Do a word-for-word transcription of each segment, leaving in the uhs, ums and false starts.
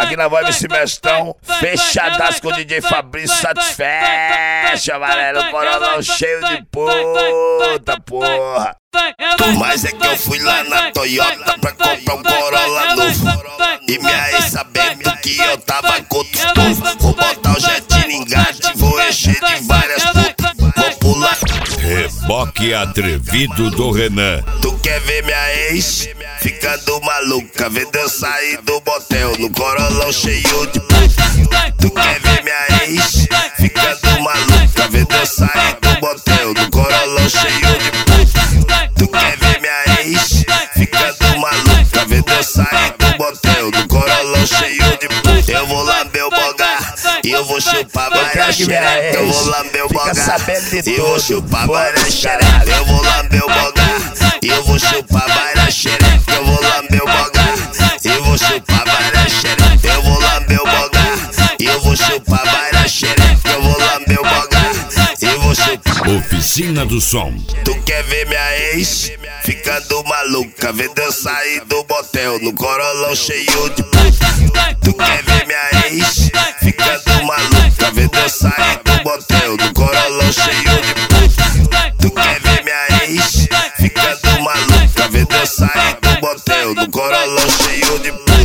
Aqui na voz esse mestrão, fechadas com o D J Fabrício Satisfecha, amarelo, coronel cheio de puta, porra. Mas é que eu fui lá na Toyota pra comprar um Corolla novo, e minha ex sabendo que eu tava com outros povos. Vou botar o jet no engate, vou encher de várias putas. Vou pular. Reboque atrevido do Renan. Tu quer ver minha ex ficando maluca, vendo eu sair do motel no Corolla cheio de puta. Tu quer ver minha ex ficando maluca, vendo eu sair do motel no Corolla cheio de puta. Tu quer ver minha ex ficando maluca, vendo eu sair do motel no Corolla cheio de puta. Eu vou lamber o bogar e eu vou chupar várias xereca. Eu vou lamber o bogar e eu vou chupar várias xereca. Eu vou lamber o bogar e eu vou chupar várias xereca. Eu vou lamber o bogar e eu vou chupar várias xereca. Eu vou lamber o bogar e eu vou chupar várias xereca. Eu vou lamber o bogar e eu vou chupar. Oficina do Som. Tu quer ver minha ex ficando maluca, vendo eu sair do motel no Corolla cheio de puta. Tu quer ver minha ex ficando maluca, vendo eu sair do motel no Corolla cheio de puta. Tu quer ver minha ex ficando maluca, vendo eu sair do motel no Corolla cheio de puta.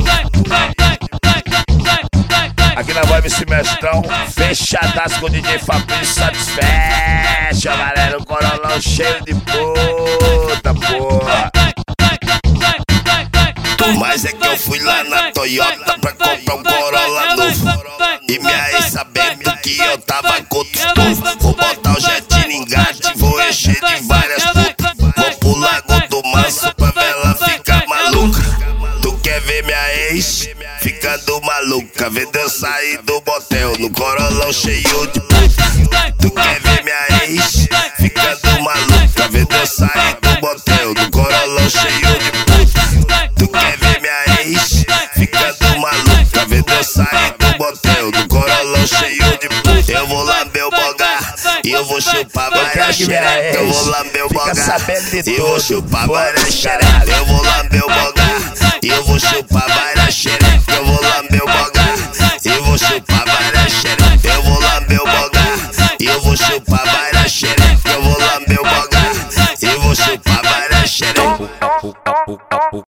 Aqui na voz esse mestrão, fechadas com o D J Fabrício Satisfecha, amarelo, coronel cheio de puta, porra. Mas é que eu fui lá na Toyota pra comprar um Corolla novo, e minha ex sabendo que eu tava com outros povos. Vou botar o jet no engate, vou encher de várias putas. Vou pro Lago do Manso pra ver ela ficar maluca. Tu quer ver minha ex ficando maluca, vendo eu sair do motel no Corolla cheio de puta. Tu quer ver minha ex ficando maluca, vendo eu sair do motel no Corolla cheio de puta. Tu quer ver minha ex ficando maluca, vendo eu sair do motel no Corolla cheio de puta. Eu vou lamber o bogar e eu vou chupar várias xereca. Eu vou lamber o bogar e eu vou chupar várias xereca. Eu vou lamber o bogar e eu vou chupar várias xereca. Eu vou lamber o bogar e eu vou chupar